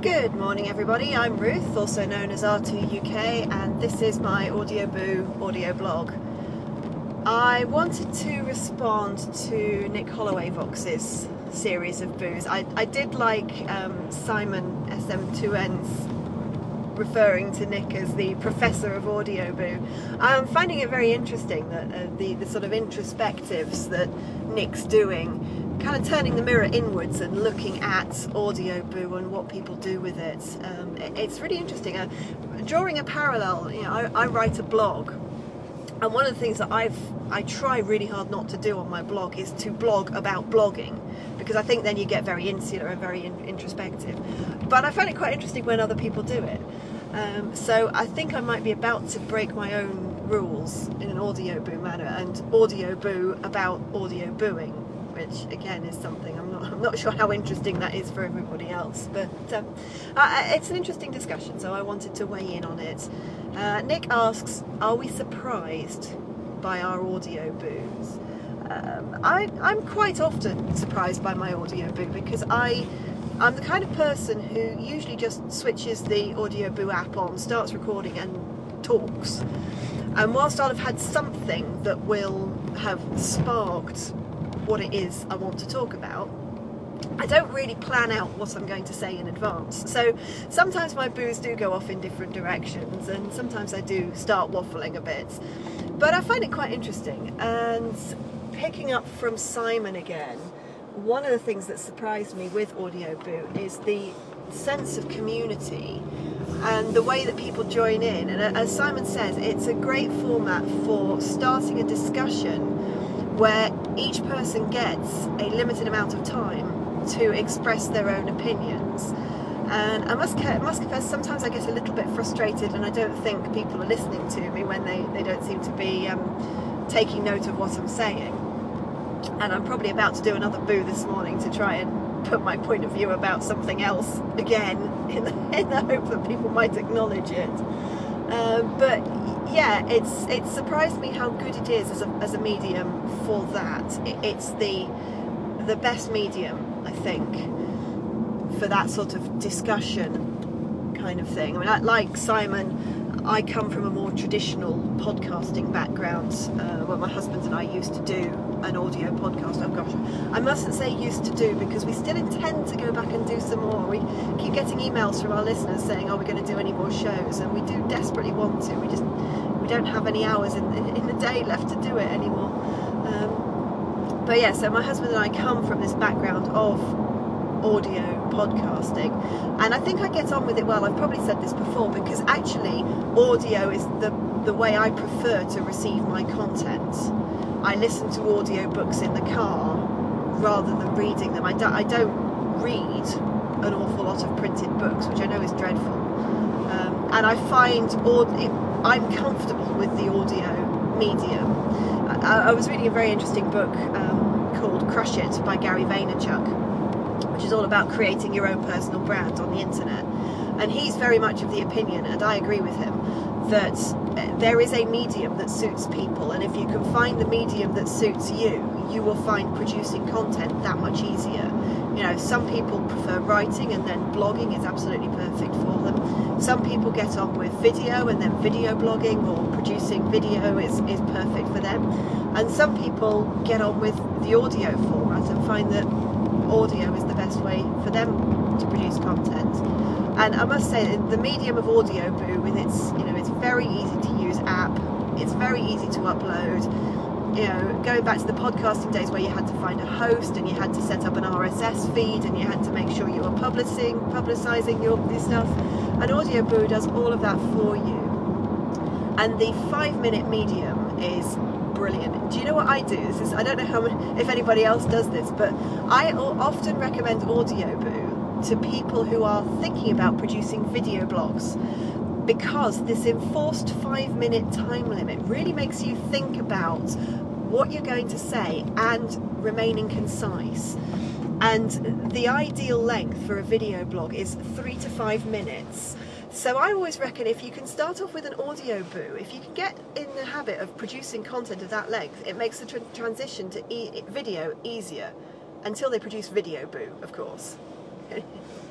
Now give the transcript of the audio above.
Good morning everybody, I'm Ruth, also known as R2UK, and this is my Audioboo audio blog. I wanted to respond to Nick Holloway-Vox's series of boos. I did like Simon SM2N's referring to Nick as the professor of Audioboo. I'm finding it very interesting that the sort of introspectives that Nick's doing, kind of turning the mirror inwards and looking at Audioboo and what people do with it. It's really interesting. Drawing a parallel, you know, I write a blog, and one of the things that I try really hard not to do on my blog is to blog about blogging, because I think then you get very insular and very introspective. But I find it quite interesting when other people do it. So I think I might be about to break my own rules in an Audioboo manner and Audioboo about audiobooing, which again is something I'm not sure how interesting that is for everybody else, but it's an interesting discussion, so I wanted to weigh in on it. Nick asks, are we surprised by our Audioboos? I'm quite often surprised by my Audioboo, because I'm the kind of person who usually just switches the Audioboo app on, starts recording and talks, and whilst I'll have had something that will have sparked what it is I want to talk about, I don't really plan out what I'm going to say in advance. So sometimes my boos do go off in different directions, and sometimes I do start waffling a bit, but I find it quite interesting. And picking up from Simon again, one of the things that surprised me with Audioboo is the sense of community and the way that people join in. And as Simon says, it's a great format for starting a discussion where each person gets a limited amount of time to express their own opinions. And I must confess, sometimes I get a little bit frustrated, and I don't think people are listening to me when they don't seem to be taking note of what I'm saying. And I'm probably about to do another boo this morning to try and put my point of view about something else again, in the hope that people might acknowledge it. But yeah, it's surprised me how good it is as a medium for that. It's the best medium, I think, for that sort of discussion kind of thing. I mean, like Simon, I come from a more traditional podcasting background. Well, my husband and I used to do an audio podcast. Oh gosh, I mustn't say used to do, because we still intend to go back and do some more. We keep getting emails from our listeners saying, are we going to do any more shows? And we do desperately want to. We don't have any hours in the day left to do it anymore. But yeah, so my husband and I come from this background of audio podcasting, and I think I get on with it well. I've probably said this before, because actually audio is the way I prefer to receive my content. I listen to audiobooks in the car rather than reading them. I don't read an awful lot of printed books, which I know is dreadful, and I find I'm comfortable with the audio medium. I was reading a very interesting book called Crush It by Gary Vaynerchuk, which is all about creating your own personal brand on the internet. And he's very much of the opinion, and I agree with him, that there is a medium that suits people, and if you can find the medium that suits you, you will find producing content that much easier. You know, some people prefer writing, and then blogging is absolutely perfect for them. Some people get on with video, and then video blogging or producing video is perfect for them. And some people get on with the audio format and find that audio is the best way for them to produce content. And I must say that the medium of Audioboo, with its, you know, it's very easy to use app, it's very easy to upload. You know, going back to the podcasting days where you had to find a host and you had to set up an RSS feed and you had to make sure you were publicising your stuff, and Audioboo does all of that for you. And the 5-minute medium is brilliant. Do you know what I do? I don't know if anybody else does this, but I often recommend Audioboo to people who are thinking about producing video blogs, because this enforced 5-minute time limit really makes you think about what you're going to say and remaining concise. And the ideal length for a video blog is 3 to 5 minutes. So I always reckon if you can start off with an Audioboo, if you can get in the habit of producing content of that length, it makes the transition to video easier, until they produce Videoboo, of course.